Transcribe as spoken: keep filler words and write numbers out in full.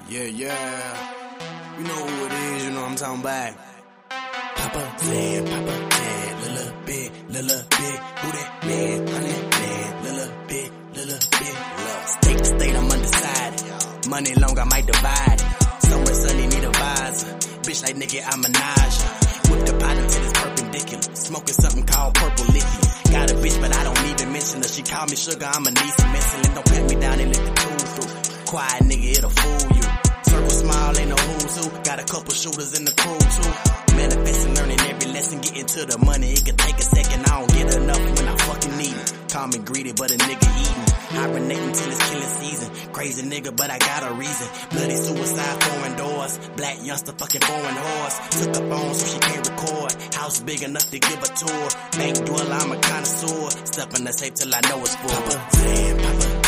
Yeah, yeah. You know who it is, you know what I'm talking about. Papa Zan, Papa Zan, little bit, little bit. Who that man, honey man, little bit, little bit. State to state, I'm undecided. Money long, I might divide it. Somewhere sunny, need a visor. Bitch like nigga, I'm a Minaj. Whip the pot until it's perpendicular. Smoking something called purple liquid. Got a bitch, but I don't even mention her. She call me sugar, I'ma need some insulin. Don't pat me down and let the tool through. Quiet nigga, it'll fool you. Circle smile, ain't no who's who. Got a couple shooters in the crew too. Manifesting, learning every lesson, getting to the money. It could take a second, I don't get enough when I fucking need it. Call me greedy, but a nigga eating. Hibernating till it's killing season. Crazy nigga, but I got a reason. Bloody suicide, foreign doors. Black youngster, fucking foreign horse. Took up on so she can't record. House big enough to give a tour. Bank dweller, I'm a connoisseur. Step in the safe till I know it's full. Papa Zan, Papa